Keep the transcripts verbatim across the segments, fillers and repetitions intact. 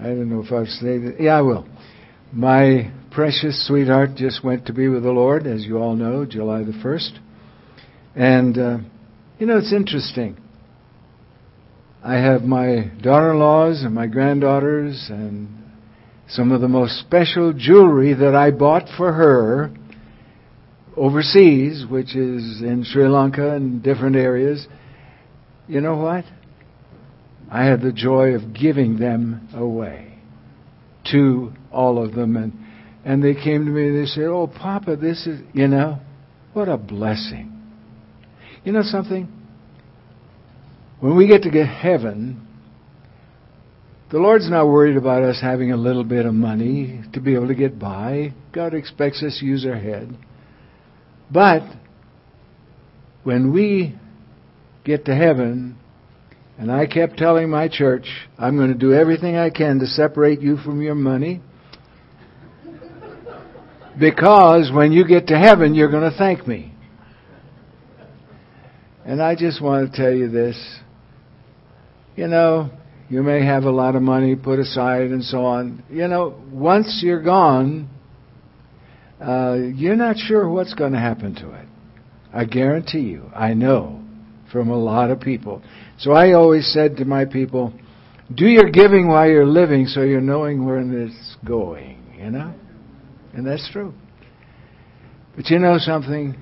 I don't know if I've said it. Yeah, I will. My precious sweetheart just went to be with the Lord, as you all know, July the first. And, uh, you know, it's interesting. I have my daughter-in-laws and my granddaughters and some of the most special jewelry that I bought for her overseas, which is in Sri Lanka and different areas. You know what? I had the joy of giving them away to all of them. And, and they came to me and they said, "Oh, Papa, this is," you know, what a blessing. You know something? When we get to get heaven, the Lord's not worried about us having a little bit of money to be able to get by. God expects us to use our head. But when we get to heaven, and I kept telling my church, I'm going to do everything I can to separate you from your money, because when you get to heaven, you're going to thank me. And I just want to tell you this. You know, you may have a lot of money put aside and so on. You know, once you're gone, uh, you're not sure what's going to happen to it. I guarantee you, I know from a lot of people. So I always said to my people, do your giving while you're living so you're knowing where it's going, you know? And that's true. But you know something?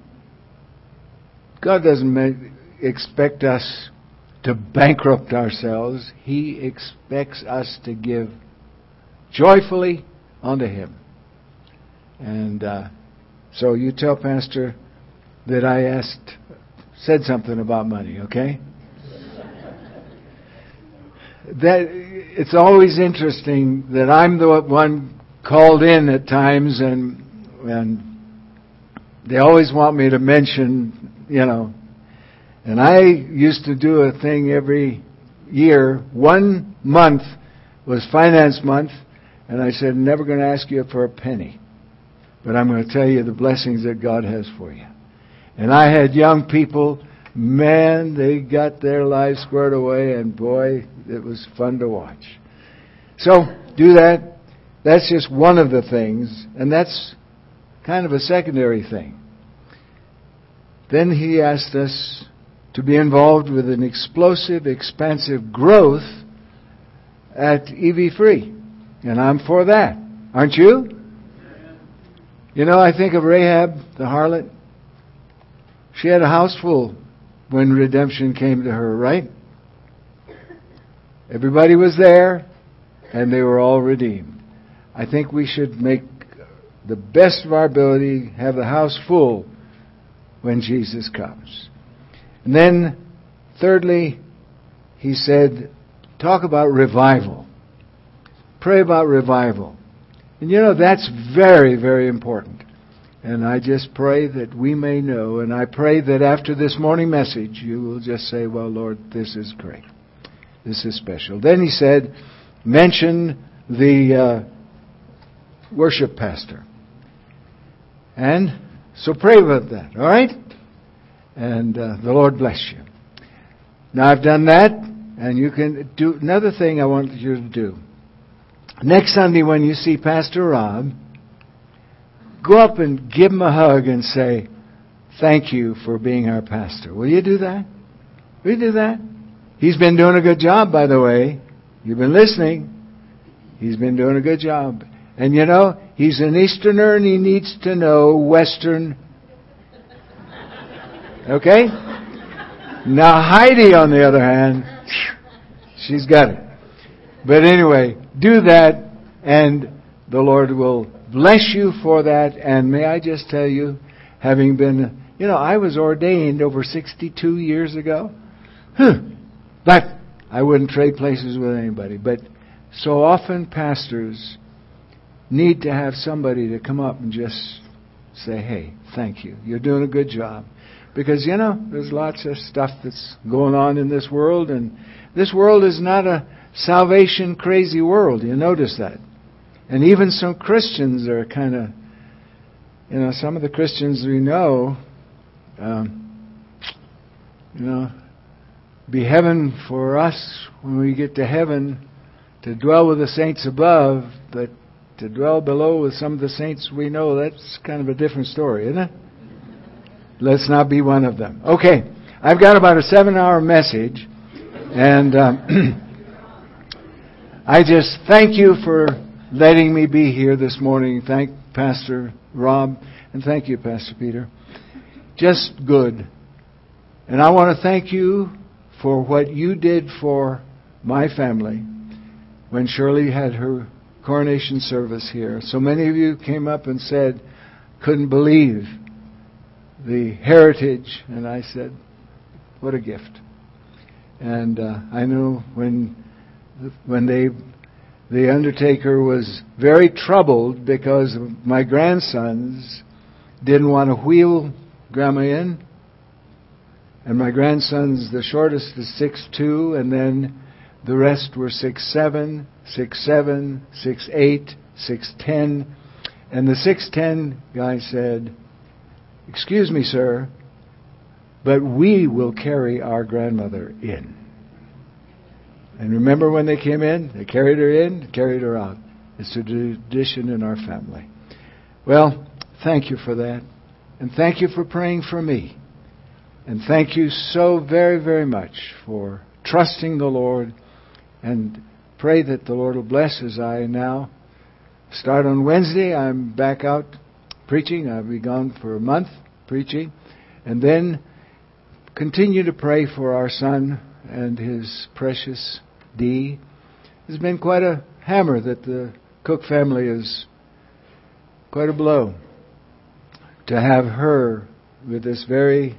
God doesn't make, expect us to bankrupt ourselves. He expects us to give joyfully unto Him. And uh, so you tell Pastor that I asked, said something about money, okay? That it's always interesting that I'm the one called in at times, and and they always want me to mention, you know. And I used to do a thing every year. One month was finance month, and I said, I'm never going to ask you for a penny, but I'm going to tell you the blessings that God has for you. And I had young people, man, they got their lives squared away, and boy, it was fun to watch. So, do that. That's just one of the things, and that's kind of a secondary thing. Then he asked us to be involved with an explosive, expansive growth at E V Free. And I'm for that. Aren't you? You know, I think of Rahab, the harlot. She had a house full when redemption came to her, right? Everybody was there, and they were all redeemed. I think we should make the best of our ability, have the house full when Jesus comes. And then, thirdly, he said, talk about revival. Pray about revival. And you know, that's very, very important. And I just pray that we may know, and I pray that after this morning message, you will just say, well, Lord, this is great. This is special. Then he said, mention the uh, worship pastor. And so pray about that, all right? And uh, the Lord bless you. Now I've done that, and you can do another thing I want you to do. Next Sunday when you see Pastor Rob, go up and give him a hug and say, thank you for being our pastor. Will you do that? Will you do that? He's been doing a good job, by the way. You've been listening. He's been doing a good job. And you know, he's an Easterner and he needs to know Western. Okay? Now Heidi, on the other hand, she's got it. But anyway, do that and the Lord will bless you for that. And may I just tell you, having been, you know, I was ordained over sixty-two years ago. Huh. But I wouldn't trade places with anybody. But so often pastors need to have somebody to come up and just say, hey, thank you. You're doing a good job. Because, you know, there's lots of stuff that's going on in this world. And this world is not a salvation crazy world. You notice that. And even some Christians are kind of, you know, some of the Christians we know, um, you know, be heaven for us when we get to heaven. to dwell with the saints above, but to dwell below with some of the saints we know, that's kind of a different story, isn't it? Let's not be one of them. Okay, I've got about a seven-hour message, and um, I just thank you for letting me be here this morning. Thank Pastor Rob, and thank you, Pastor Peter. Just good. And I want to thank you for what you did for my family when Shirley had her coronation service here. So many of you came up and said, couldn't believe the heritage. And I said, what a gift. And uh, I knew when when they the undertaker was very troubled because my grandsons didn't want to wheel Grandma in. And my grandsons, the shortest is six two, and then the rest were six seven, six seven, six eight, six ten. And the six ten guy said, excuse me, sir, but we will carry our grandmother in. And remember when they came in? They carried her in, carried her out. It's a tradition in our family. Well, thank you for that. And thank you for praying for me. And thank you so very, very much for trusting the Lord. And pray that the Lord will bless as I now start on Wednesday. I'm back out preaching. I'll be gone for a month preaching. And then continue to pray for our son and his precious Dee. It's been quite a hammer that the Cook family is quite a blow to have her with this very,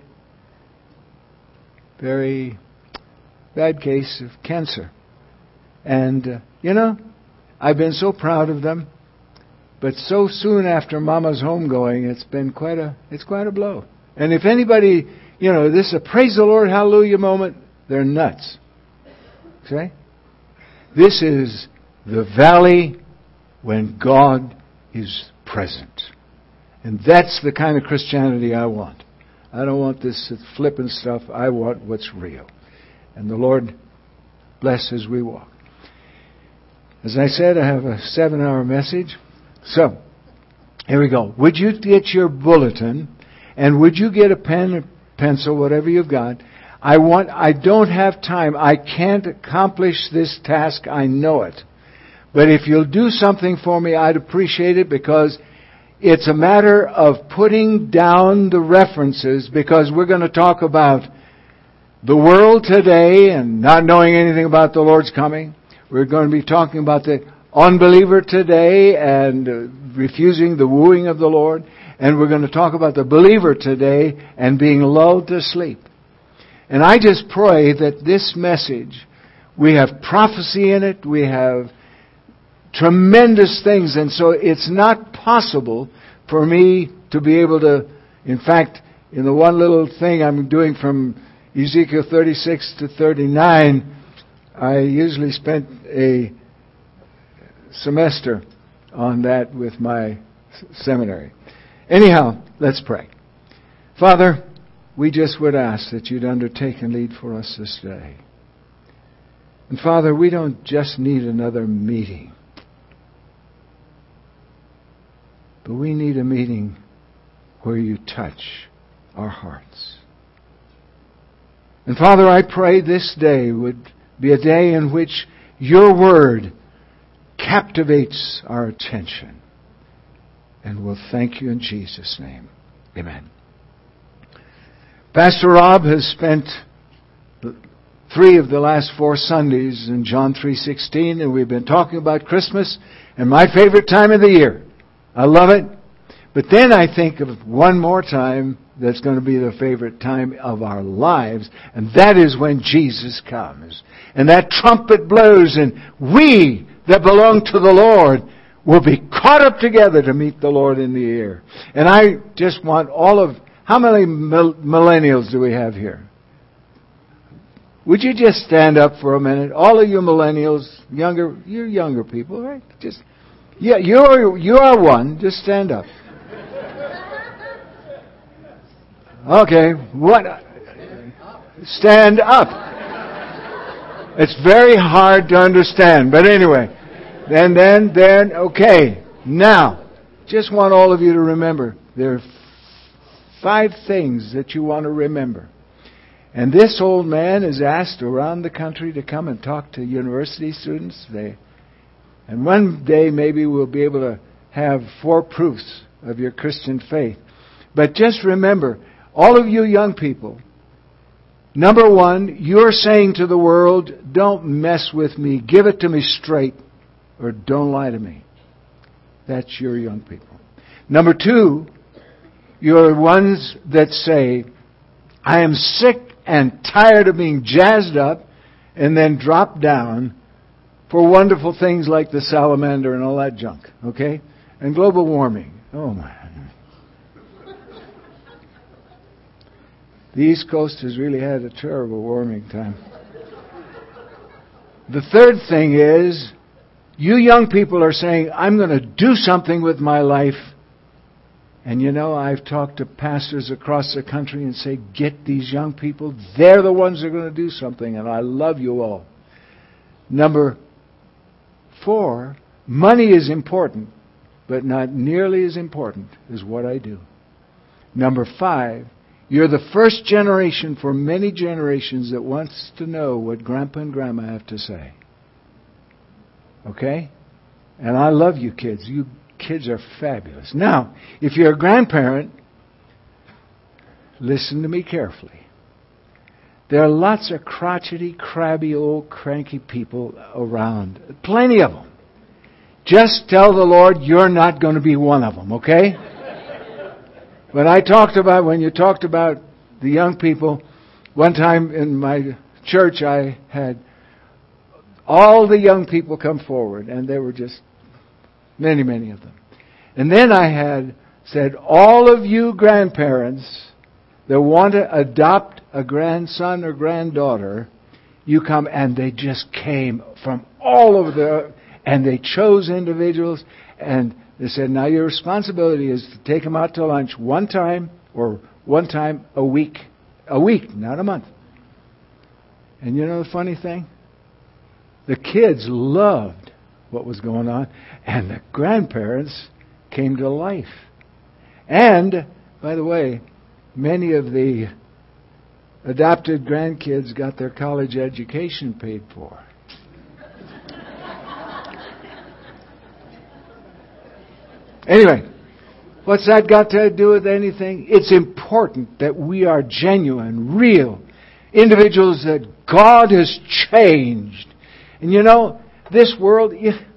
very bad case of cancer. And, uh, you know, I've been so proud of them. But so soon after Mama's homegoing, it's been quite a, it's quite a blow. And if anybody, you know, this is a praise the Lord, hallelujah moment, they're nuts. Okay? This is the valley when God is present. And that's the kind of Christianity I want. I don't want this flippant stuff. I want what's real. And the Lord bless as we walk. As I said, I have a seven-hour message. So, here we go. Would you get your bulletin, and would you get a pen, a pencil, whatever you've got? I want. I don't have time. I can't accomplish this task. I know it. But if you'll do something for me, I'd appreciate it, because it's a matter of putting down the references, because we're going to talk about the world today and not knowing anything about the Lord's coming. We're going to be talking about the unbeliever today and uh, refusing the wooing of the Lord. And we're going to talk about the believer today and being lulled to sleep. And I just pray that this message, we have prophecy in it, we have tremendous things, and so it's not possible for me to be able to, in fact, in the one little thing I'm doing from Ezekiel thirty-six to thirty-nine, I usually spent a semester on that with my seminary. Anyhow, let's pray. Father, we just would ask that you'd undertake and lead for us this day. And Father, we don't just need another meeting, but we need a meeting where you touch our hearts. And Father, I pray this day would be a day in which your word captivates our attention. And we'll thank you in Jesus' name. Amen. Pastor Rob has spent three of the last four Sundays in John three sixteen, and we've been talking about Christmas and my favorite time of the year. I love it. But then I think of one more time that's going to be the favorite time of our lives, and that is when Jesus comes. And that trumpet blows, and we that belong to the Lord will be caught up together to meet the Lord in the air. And I just want all of... How many millennials do we have here? Would you just stand up for a minute? All of you millennials, younger, you're younger people, right? Just, yeah, you're, you are one. Just stand up. Okay, what? Stand up. It's very hard to understand. But anyway, then, then, then, okay. Now, just want all of you to remember, there are five things that you want to remember. And this old man is asked around the country to come and talk to university students. They, and one day maybe we'll be able to have four proofs of your Christian faith. But just remember, all of you young people, number one, you're saying to the world, don't mess with me, give it to me straight, or don't lie to me. That's your young people. Number two, you're ones that say, I am sick and tired of being jazzed up and then dropped down for wonderful things like the salamander and all that junk, okay? And global warming. Oh my. The East Coast has really had a terrible warming time. The third thing is, you young people are saying, I'm going to do something with my life. And you know, I've talked to pastors across the country and say, get these young people. They're the ones that are going to do something. And I love you all. Number four, money is important, but not nearly as important as what I do. Number five, you're the first generation for many generations that wants to know what Grandpa and Grandma have to say. Okay? And I love you kids. You kids are fabulous. Now, if you're a grandparent, listen to me carefully. There are lots of crotchety, crabby, old, cranky people around. Plenty of them. Just tell the Lord you're not going to be one of them, okay? When I talked about, when you talked about the young people, one time in my church I had all the young people come forward, and there were just many, many of them. And then I had said, all of you grandparents that want to adopt a grandson or granddaughter, you come, and they just came from all over the, and they chose individuals, and they said, now your responsibility is to take them out to lunch one time or one time a week. A week, not a month. And you know the funny thing? The kids loved what was going on, and the grandparents came to life. And, by the way, many of the adopted grandkids got their college education paid for. Anyway, what's that got to do with anything? It's important that we are genuine, real individuals that God has changed. And you know, this world,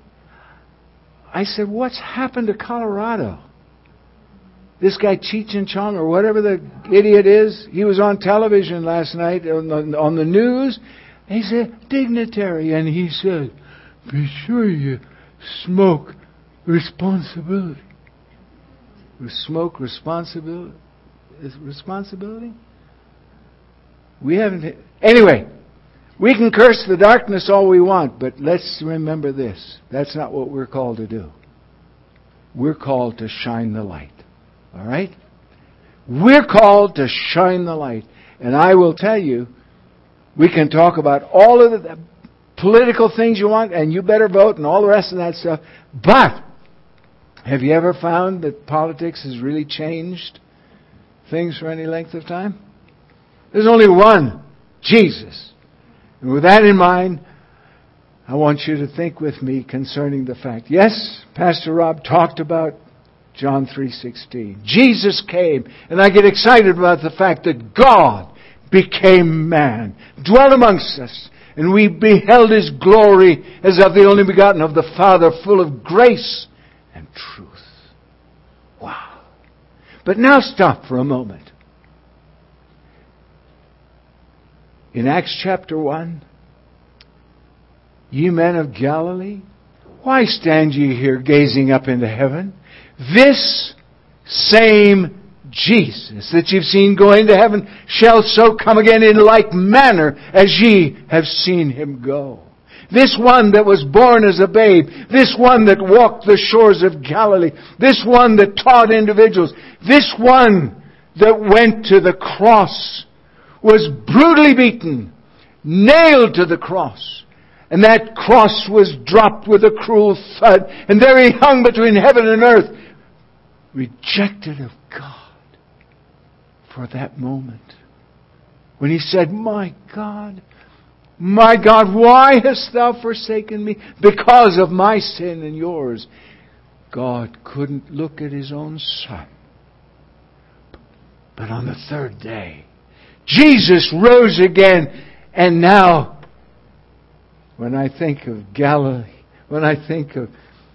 I said, what's happened to Colorado? This guy Cheech and Chong, or whatever the idiot is, he was on television last night on the, on the news. He's a dignitary, and he said, be sure you smoke responsibility. Smoke responsibility? Is responsibility? We haven't... Anyway, we can curse the darkness all we want, but let's remember this. That's not what we're called to do. We're called to shine the light. All right? We're called to shine the light. And I will tell you, we can talk about all of the political things you want, and you better vote, and all the rest of that stuff. But have you ever found that politics has really changed things for any length of time? There's only one, Jesus. And with that in mind, I want you to think with me concerning the fact. Yes, Pastor Rob talked about John three sixteen. Jesus came, and I get excited about the fact that God became man, dwelt amongst us, and we beheld His glory as of the only begotten of the Father, full of grace and truth. Wow. But now stop for a moment. In Acts chapter one, ye men of Galilee, why stand ye here gazing up into heaven? This same Jesus that you've seen go into heaven shall so come again in like manner as ye have seen Him go. This one that was born as a babe, this one that walked the shores of Galilee, this one that taught individuals, this one that went to the cross, was brutally beaten, nailed to the cross. And that cross was dropped with a cruel thud. And there He hung between heaven and earth, rejected of God for that moment. When He said, "My God, my God, why hast Thou forsaken me?" Because of my sin and yours. God couldn't look at His own Son. But on the third day, Jesus rose again. And now, when I think of Galilee, when I think of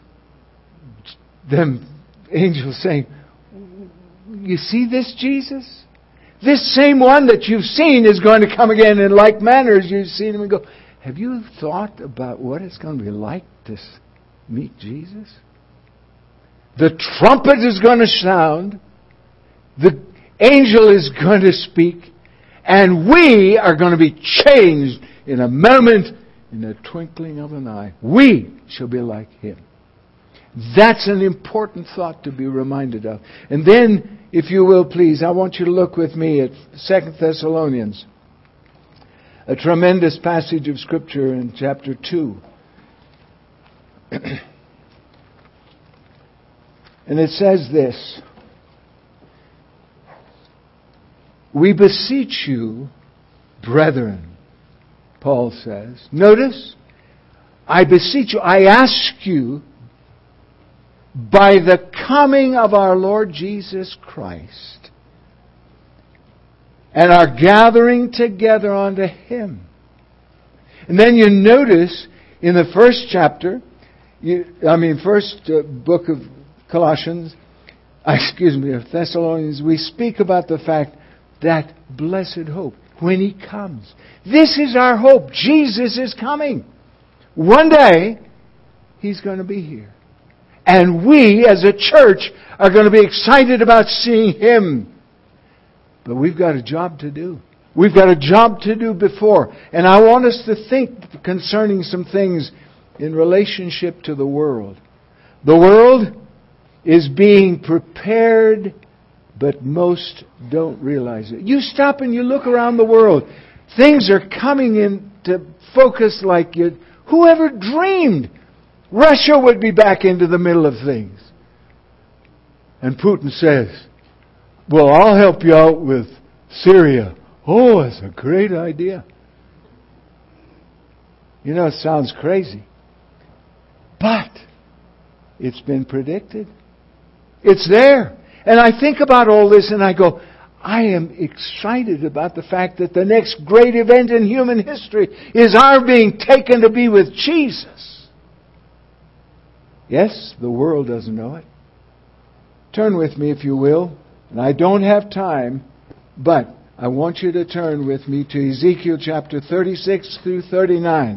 them angels saying, "You see this Jesus? This same one that you've seen is going to come again in like manner as you've seen Him," and go, have you thought about what it's going to be like to meet Jesus? The trumpet is going to sound. The angel is going to speak. And we are going to be changed in a moment, in a twinkling of an eye. We shall be like Him. That's an important thought to be reminded of. And then, if you will please, I want you to look with me at Second Thessalonians. A tremendous passage of Scripture in chapter two. And it says this: "We beseech you, brethren," Paul says. Notice, I beseech you, I ask you, by the coming of our Lord Jesus Christ, and our gathering together unto Him. And then you notice in the first chapter, you, I mean first uh, book of Colossians, excuse me, of Thessalonians, we speak about the fact that blessed hope, when He comes. This is our hope. Jesus is coming. One day, He's going to be here. And we, as a church, are going to be excited about seeing Him. But we've got a job to do. We've got a job to do before. And I want us to think concerning some things in relationship to the world. The world is being prepared, but most don't realize it. You stop and you look around the world. Things are coming into focus like you... Whoever dreamed Russia would be back into the middle of things? And Putin says, "Well, I'll help you out with Syria." Oh, that's a great idea. You know, it sounds crazy. But it's been predicted. It's there. And I think about all this and I go, I am excited about the fact that the next great event in human history is our being taken to be with Jesus. Yes, the world doesn't know it. Turn with me, if you will. And I don't have time, but I want you to turn with me to Ezekiel chapter thirty-six through thirty-nine.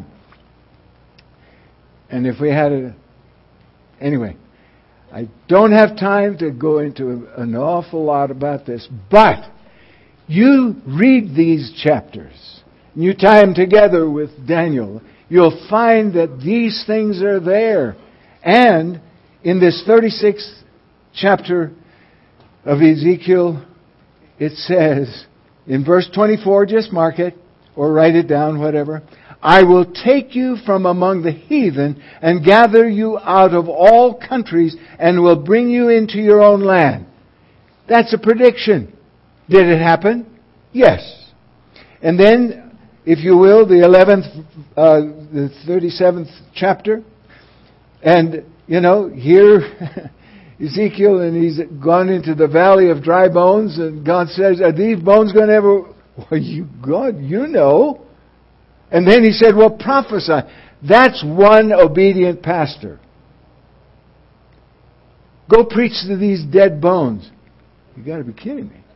And if we had a... Anyway, I don't have time to go into an awful lot about this, but you read these chapters, and you tie them together with Daniel, you'll find that these things are there. And in this thirty-sixth chapter of Ezekiel, it says, in verse twenty-four, just mark it, or write it down, whatever. "I will take you from among the heathen and gather you out of all countries and will bring you into your own land." That's a prediction. Did it happen? Yes. And then, if you will, the eleventh, uh, the thirty-seventh chapter. And, you know, here Ezekiel, and he's gone into the valley of dry bones, and God says, "Are these bones going to ever..." Well, you, God, you know. And then He said, "Well, prophesy." That's one obedient pastor. Go preach to these dead bones. You got to be kidding me.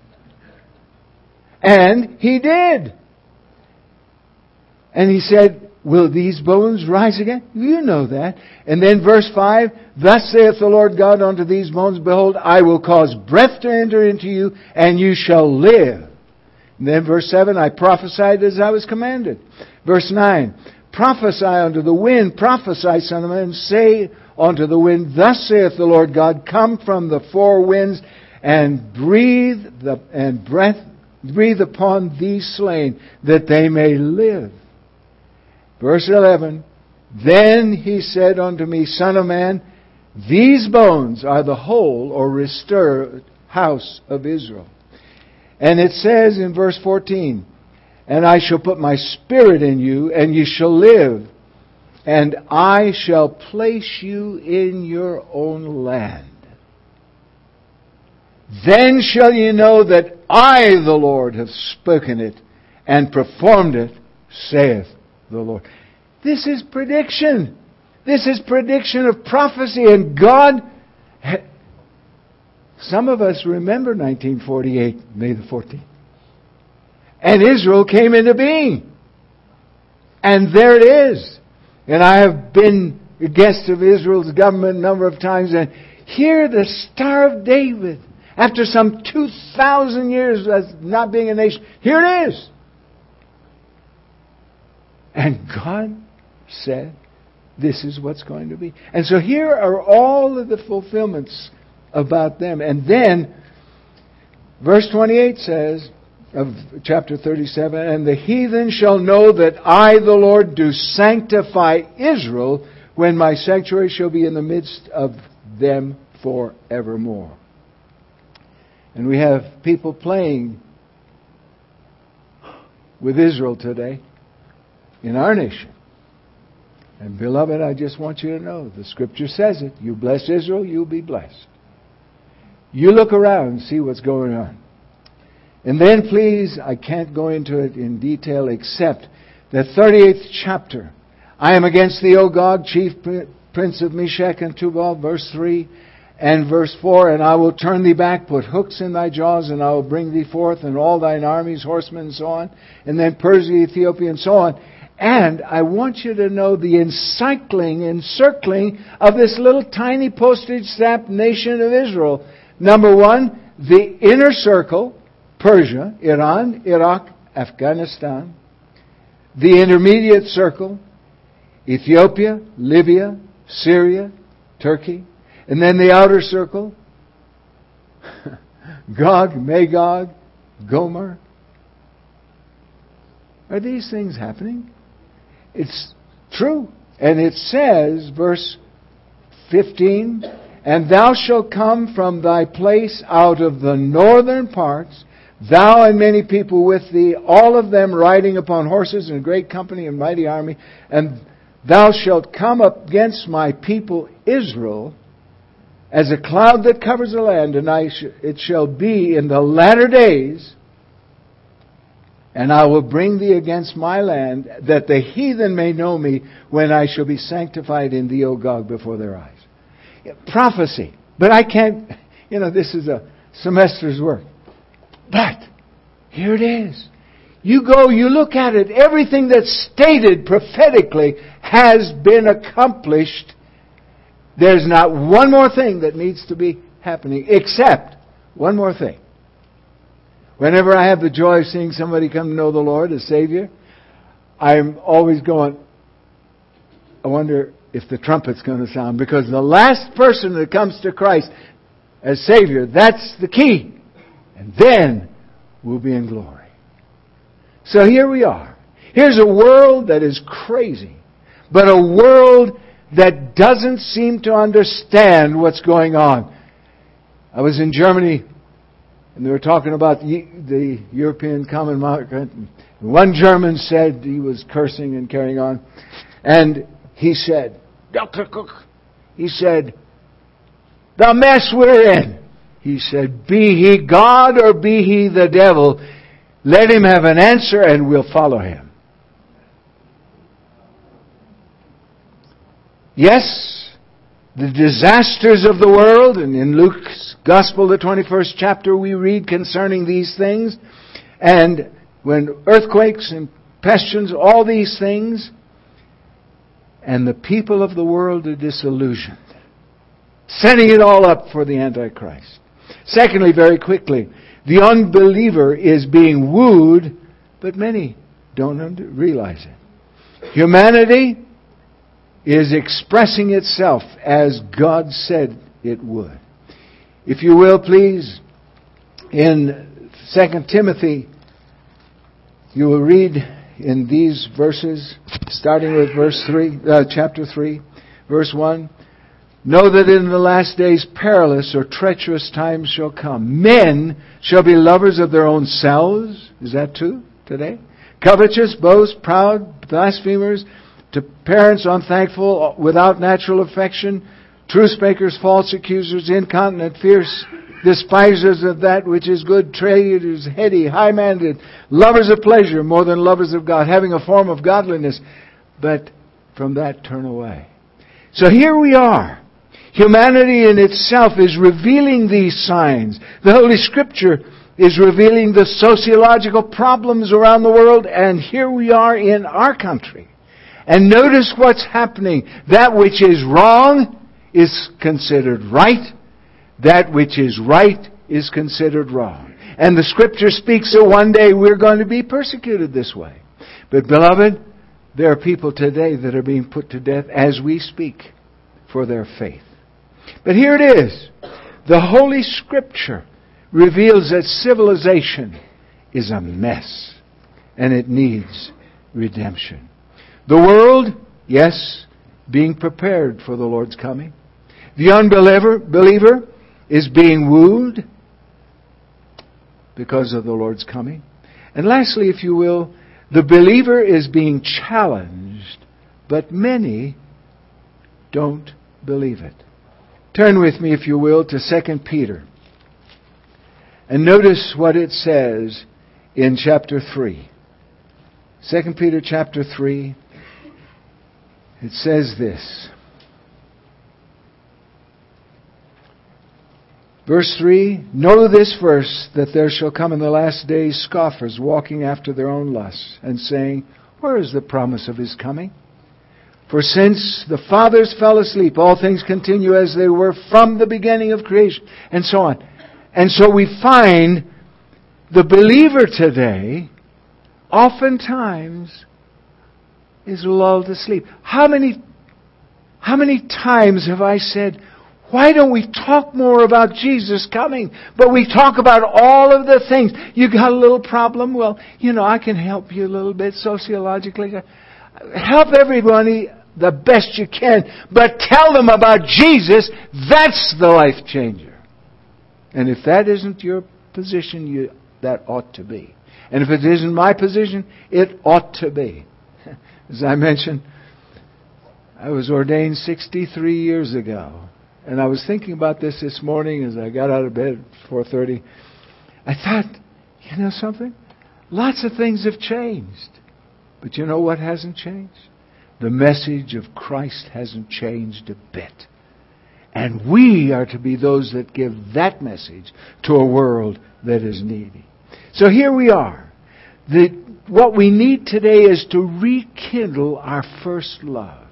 And he did. And he said, "Will these bones rise again?" You know that. And then verse five, "Thus saith the Lord God unto these bones, Behold, I will cause breath to enter into you, and you shall live." And then verse seven, "I prophesied as I was commanded." Verse nine, "Prophesy unto the wind, prophesy, son of man, say unto the wind, Thus saith the Lord God, Come from the four winds, and breathe the and breath breathe upon these slain, that they may live." Verse eleven, then he said unto me, Son of man, these bones are the whole or restored house of Israel. And it says in verse fourteen, and I shall put my spirit in you, and ye shall live, and I shall place you in your own land. Then shall ye know that I, the Lord, have spoken it, and performed it, saith the Lord. This is prediction. This is prediction of prophecy, and God... Some of us remember nineteen forty-eight, May the fourteenth. And Israel came into being. And there it is. And I have been a guest of Israel's government a number of times, and here the Star of David, after some two thousand years as not being a nation, here it is. And God said, this is what's going to be. And so here are all of the fulfillments about them. And then, verse twenty-eight says, of chapter thirty-seven, and the heathen shall know that I, the Lord, do sanctify Israel, when my sanctuary shall be in the midst of them forevermore. And we have people playing with Israel today in our nation. And beloved, I just want you to know, the Scripture says it. You bless Israel, you'll be blessed. You look around and see what's going on. And then please, I can't go into it in detail except the thirty-eighth chapter. I am against thee, O Gog, chief prince of Meshech and Tubal, verse three and verse four, and I will turn thee back, put hooks in thy jaws, and I will bring thee forth, and all thine armies, horsemen, and so on, and then Persia, Ethiopia, and so on. And I want you to know the encircling, encircling of this little tiny postage stamp nation of Israel. Number one, the inner circle, Persia, Iran, Iraq, Afghanistan. The intermediate circle, Ethiopia, Libya, Syria, Turkey. And then the outer circle, Gog, Magog, Gomer. Are these things happening? It's true. And it says, verse fifteen, and thou shalt come from thy place out of the northern parts, thou and many people with thee, all of them riding upon horses in a great company and mighty army, and thou shalt come up against my people Israel as a cloud that covers the land, and I sh- it shall be in the latter days, and I will bring thee against my land, that the heathen may know me when I shall be sanctified in thee, O Gog, before their eyes. Prophecy. But I can't, you know, this is a semester's work. But here it is. You go, you look at it, everything that's stated prophetically has been accomplished. There's not one more thing that needs to be happening, except one more thing. Whenever I have the joy of seeing somebody come to know the Lord as Savior, I'm always going, I wonder if the trumpet's going to sound. Because the last person that comes to Christ as Savior, that's the key. And then we'll be in glory. So here we are. Here's a world that is crazy, but a world that doesn't seem to understand what's going on. I was in Germany, and they were talking about the European Common Market. One German said, he was cursing and carrying on, and he said, Doctor Cook, he said, the mess we're in. He said, be he God or be he the devil, let him have an answer and we'll follow him. Yes, the disasters of the world, and in Luke's Gospel, the twenty-first chapter, we read concerning these things. And when earthquakes and pestilence, all these things, and the people of the world are disillusioned, setting it all up for the Antichrist. Secondly, very quickly, the unbeliever is being wooed, but many don't realize it. Humanity is expressing itself as God said it would. If you will, please, in Second Timothy, you will read in these verses, starting with verse three, uh, chapter three, verse one. Know that in the last days perilous or treacherous times shall come. Men shall be lovers of their own selves. Is that true today? Covetous, boast, proud, blasphemers, to parents unthankful, without natural affection, truce makers, false accusers, incontinent, fierce, despisers of that which is good, traitors, heady, high-minded, lovers of pleasure more than lovers of God, having a form of godliness, but from that turn away. So here we are. Humanity in itself is revealing these signs. The Holy Scripture is revealing the sociological problems around the world, and here we are in our country. And notice what's happening. That which is wrong is considered right. That which is right is considered wrong. And the Scripture speaks that one day we're going to be persecuted this way. But beloved, there are people today that are being put to death as we speak for their faith. But here it is. The Holy Scripture reveals that civilization is a mess and it needs redemption. The world, yes, being prepared for the Lord's coming. The unbeliever believer is being wooed because of the Lord's coming. And lastly, if you will, the believer is being challenged, but many don't believe it. Turn with me, if you will, to Second Peter. And notice what it says in chapter three. Second Peter chapter three. It says this. Verse three, know this first, that there shall come in the last days scoffers, walking after their own lusts, and saying, where is the promise of His coming? For since the fathers fell asleep, all things continue as they were from the beginning of creation, and so on. And so we find the believer today oftentimes is lulled to sleep. How many, how many times have I said, why don't we talk more about Jesus coming? But we talk about all of the things. You got a little problem? Well, you know, I can help you a little bit sociologically. Help everybody the best you can, but tell them about Jesus. That's the life changer. And if that isn't your position, you, that ought to be. And if it isn't my position, it ought to be. As I mentioned, I was ordained sixty-three years ago. And I was thinking about this this morning as I got out of bed at four thirty. I thought, you know something? Lots of things have changed. But you know what hasn't changed? The message of Christ hasn't changed a bit. And we are to be those that give that message to a world that is needy. So here we are. The, what we need today is to rekindle our first love.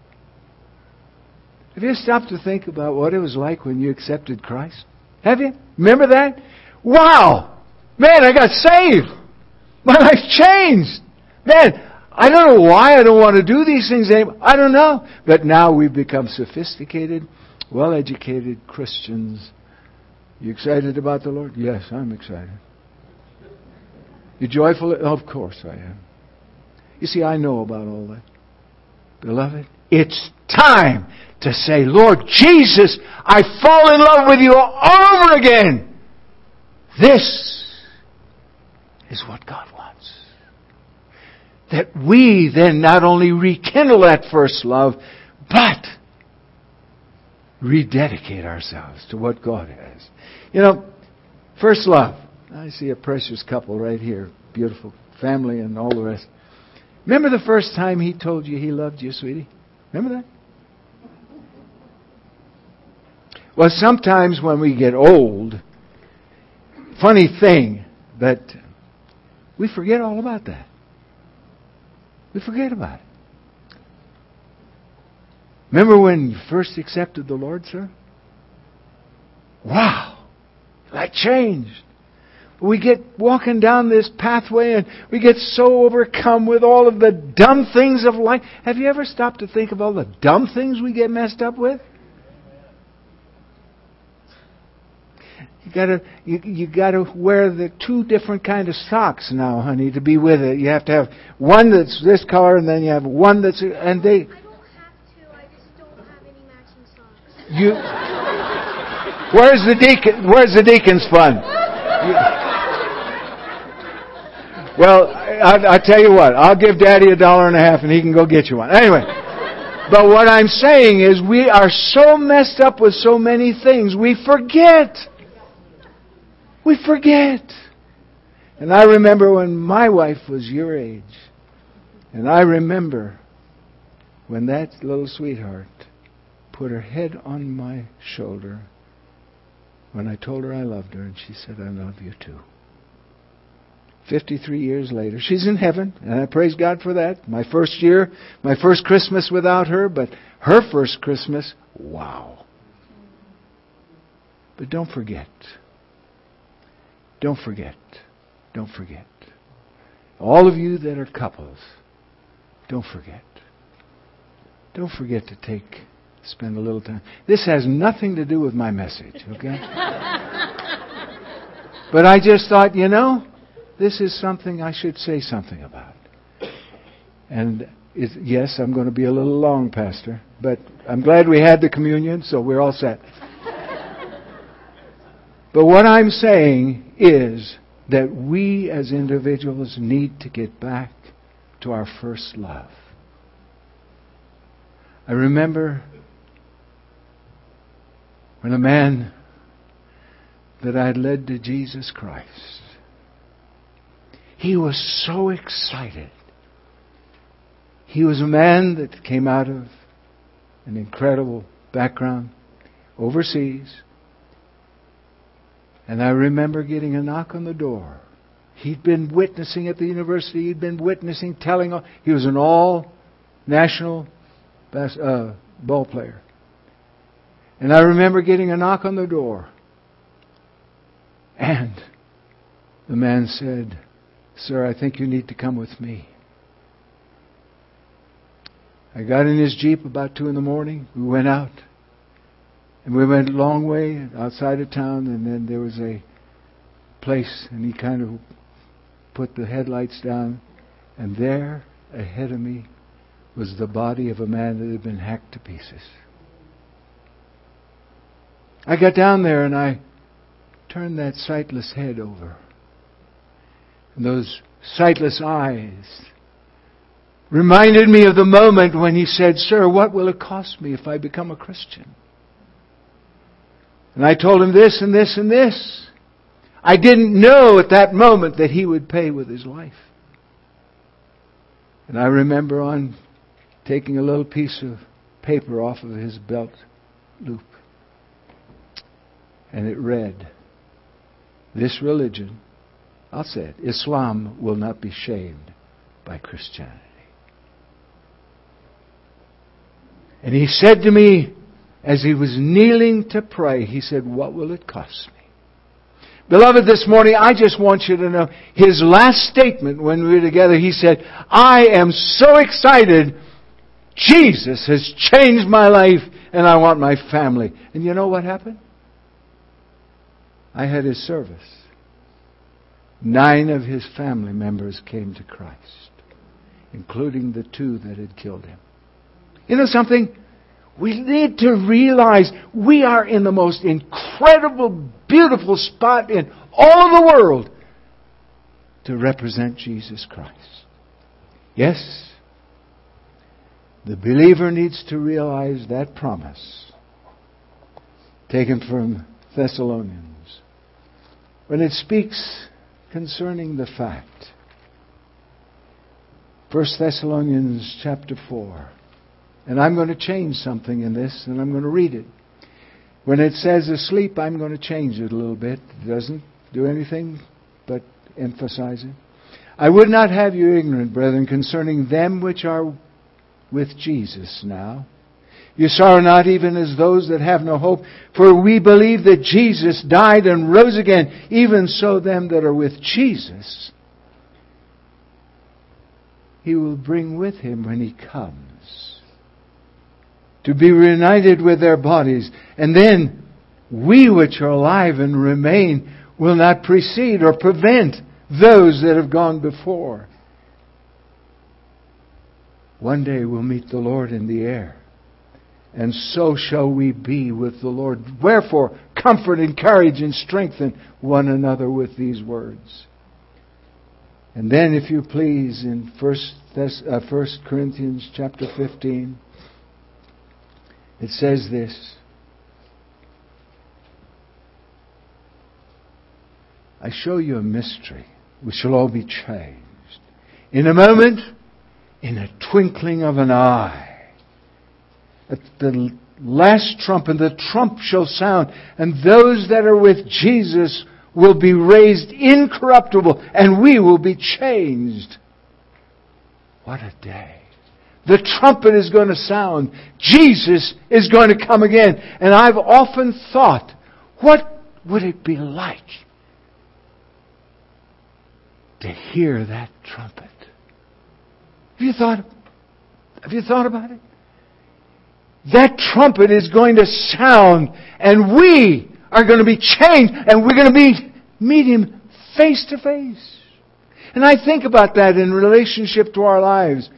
Have you stopped to think about what it was like when you accepted Christ? Have you? Remember that? Wow! Man, I got saved! My life changed! Man, I don't know why I don't want to do these things anymore. I don't know. But now we've become sophisticated, well-educated Christians. You excited about the Lord? Yes, I'm excited. You joyful? Of course I am. You see, I know about all that. Beloved, it's time to say, Lord Jesus, I fall in love with you all over again. This is what God wants. That we then not only rekindle that first love, but rededicate ourselves to what God has. You know, first love. I see a precious couple right here. Beautiful family and all the rest. Remember the first time He told you He loved you, sweetie? Remember that? Well, sometimes when we get old, funny thing, but we forget all about that. We forget about it. Remember when you first accepted the Lord, sir? Wow! That changed. We get walking down this pathway and we get so overcome with all of the dumb things of life. Have you ever stopped to think of all the dumb things we get messed up with? You gotta, you, you gotta wear the two different kind of socks now, honey, to be with it. You have to have one that's this color, and then you have one that's, and they. I don't have to. I just don't have any matching socks. You. Where's the deacon? Where's the deacon's fund? You, well, I, I tell you what. I'll give Daddy a dollar and a half, and he can go get you one. Anyway. But what I'm saying is we are so messed up with so many things, we forget. We forget. And I remember when my wife was your age. And I remember when that little sweetheart put her head on my shoulder when I told her I loved her, and she said, I love you too. fifty-three years later. She's in heaven, and I praise God for that. My first year, my first Christmas without her, but her first Christmas, wow. But don't forget. Don't forget. Don't forget. All of you that are couples, don't forget. Don't forget to take, spend a little time. This has nothing to do with my message, okay? But I just thought, you know, this is something I should say something about. And it, yes, I'm going to be a little long, Pastor, but I'm glad we had the communion, so we're all set. But what I'm saying is that we as individuals need to get back to our first love. I remember when a man that I had led to Jesus Christ, he was so excited. He was a man that came out of an incredible background overseas. And I remember getting a knock on the door. He'd been witnessing at the university. He'd been witnessing, telling. He was an all-national bas- uh, ball player. And I remember getting a knock on the door. And the man said, Sir, I think you need to come with me. I got in his Jeep about two in the morning. We went out. And we went a long way outside of town. And then there was a place. And he kind of put the headlights down. And there, ahead of me, was the body of a man that had been hacked to pieces. I got down there and I turned that sightless head over. And those sightless eyes reminded me of the moment when he said, Sir, what will it cost me if I become a Christian? And I told him this and this and this. I didn't know at that moment that he would pay with his life. And I remember on taking a little piece of paper off of his belt loop. And it read, this religion, I'll say it, Islam will not be shamed by Christianity. And he said to me, as he was kneeling to pray, he said, what will it cost me? Beloved, this morning, I just want you to know, his last statement when we were together, he said, I am so excited. Jesus has changed my life, and I want my family. And you know what happened? I had his service. Nine of his family members came to Christ, including the two that had killed him. You know something? We need to realize we are in the most incredible, beautiful spot in all the world to represent Jesus Christ. Yes, the believer needs to realize that promise taken from Thessalonians when it speaks concerning the fact. First Thessalonians chapter four. And I'm going to change something in this, and I'm going to read it. When it says asleep, I'm going to change it a little bit. It doesn't do anything but emphasize it. I would not have you ignorant, brethren, concerning them which are with Jesus now. You sorrow not even as those that have no hope, for we believe that Jesus died and rose again. Even so them that are with Jesus, He will bring with Him when He comes, to be reunited with their bodies. And then we which are alive and remain will not precede or prevent those that have gone before. One day we'll meet the Lord in the air, and so shall we be with the Lord. Wherefore, comfort, encourage, and strengthen one another with these words. And then, if you please, in First Corinthians chapter fifteen, it says this. I show you a mystery. We shall all be changed. In a moment, in a twinkling of an eye. At the last trumpet, the trump shall sound, and those that are with Jesus will be raised incorruptible, and we will be changed. What a day. The trumpet is going to sound. Jesus is going to come again. And I've often thought, what would it be like to hear that trumpet? Have you thought, have you thought about it? That trumpet is going to sound, and we are going to be changed, and we're going to be meet Him face to face. And I think about that in relationship to our lives.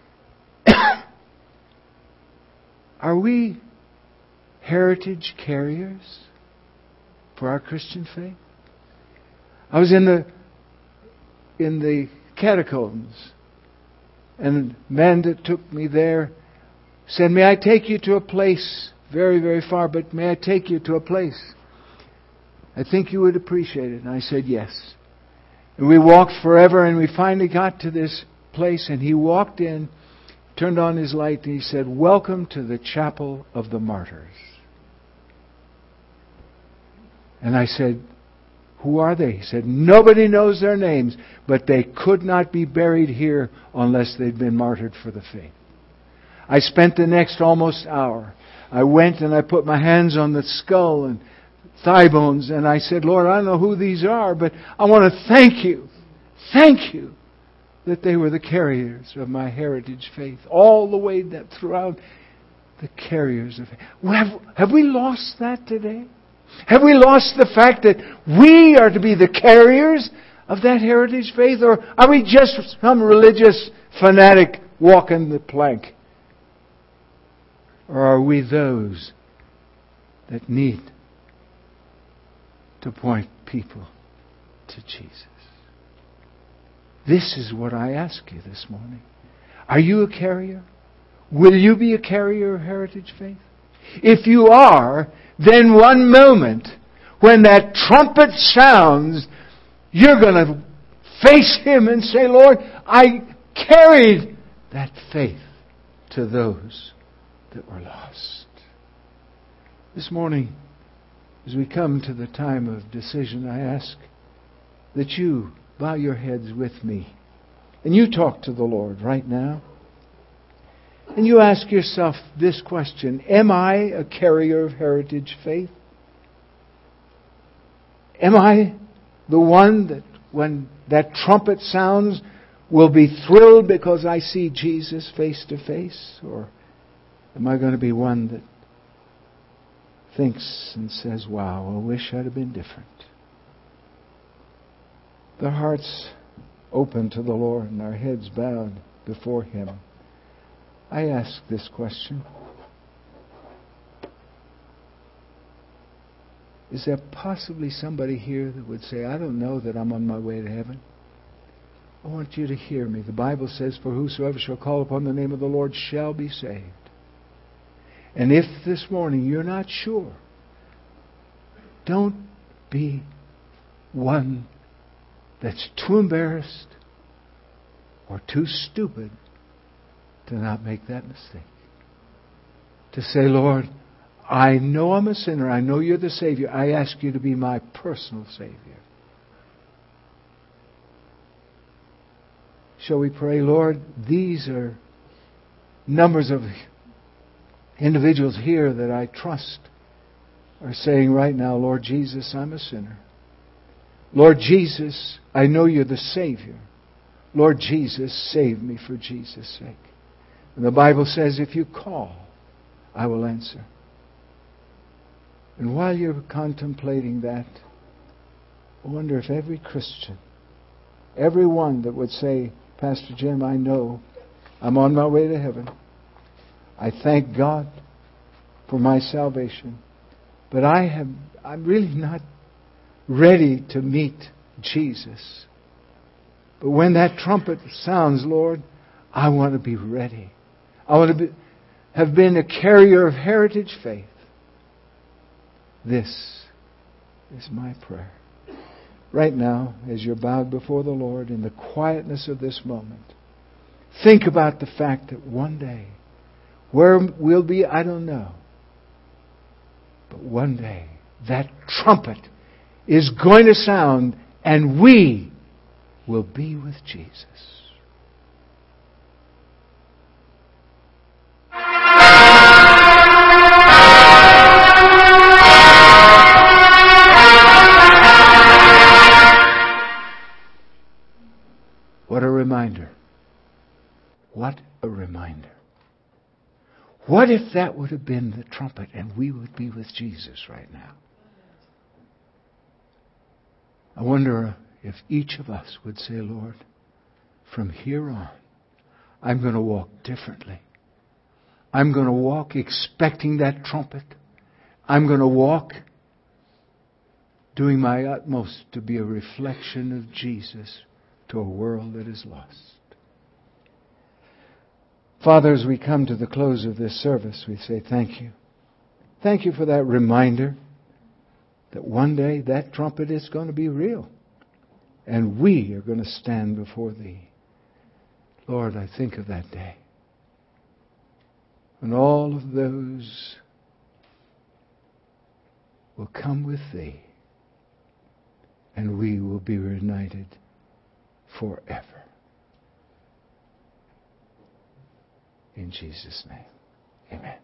Are we heritage carriers for our Christian faith? I was in the in the catacombs, and a man that took me there said, "May I take you to a place very, very far, but may I take you to a place I think you would appreciate it?" And I said, "Yes." And we walked forever, and we finally got to this place, and he walked in, turned on his light, and he said, "Welcome to the Chapel of the Martyrs." And I said, "Who are they?" He said, "Nobody knows their names, but they could not be buried here unless they'd been martyred for the faith." I spent the next almost hour. I went and I put my hands on the skull and thigh bones, and I said, "Lord, I don't know who these are, but I want to thank you, thank you that they were the carriers of my heritage faith." All the way that throughout, the carriers of faith. Have, have we lost that today? Have we lost the fact that we are to be the carriers of that heritage faith? Or are we just some religious fanatic walking the plank? Or are we those that need to point people to Jesus? This is what I ask you this morning. Are you a carrier? Will you be a carrier of heritage faith? If you are, then one moment when that trumpet sounds, you're going to face Him and say, "Lord, I carried that faith to those that were lost." This morning, as we come to the time of decision, I ask that you bow your heads with me and you talk to the Lord right now. And you ask yourself this question: am I a carrier of heritage faith? Am I the one that when that trumpet sounds will be thrilled because I see Jesus face to face? Or am I going to be one that thinks and says, "Wow, I wish I'd have been different"? The hearts open to the Lord and our heads bowed before Him. I ask this question: is there possibly somebody here that would say, "I don't know that I'm on my way to heaven"? I want you to hear me. The Bible says, "For whosoever shall call upon the name of the Lord shall be saved." And if this morning you're not sure, don't be one that's too embarrassed or too stupid to not make that mistake. To say, "Lord, I know I'm a sinner. I know You're the Savior. I ask You to be my personal Savior." Shall we pray? Lord, these are numbers of individuals here that I trust are saying right now, "Lord Jesus, I'm a sinner. Lord Jesus, I know You're the Savior. Lord Jesus, save me for Jesus' sake." And the Bible says, if you call, I will answer. And while you're contemplating that, I wonder if every Christian, everyone that would say, Pastor Jim, I know I'm on my way to heaven. I thank God for my salvation. But I have, I'm really not ready to meet Jesus. But when that trumpet sounds, Lord, I want to be ready. I want to be, have been a carrier of heritage faith. This is my prayer. Right now, as you're bowed before the Lord in the quietness of this moment, think about the fact that one day, where we'll be, I don't know. But one day, that trumpet is going to sound and we will be with Jesus. What a reminder. What a reminder. What if that would have been the trumpet and we would be with Jesus right now? I wonder if each of us would say, Lord, from here on, I'm going to walk differently. I'm going to walk expecting that trumpet. I'm going to walk doing my utmost to be a reflection of Jesus to a world that is lost. Father, as we come to the close of this service, we say thank you. Thank you for that reminder that one day that trumpet is going to be real. And we are going to stand before Thee. Lord, I think of that day. And all of those will come with Thee. And we will be reunited forever. In Jesus' name, amen.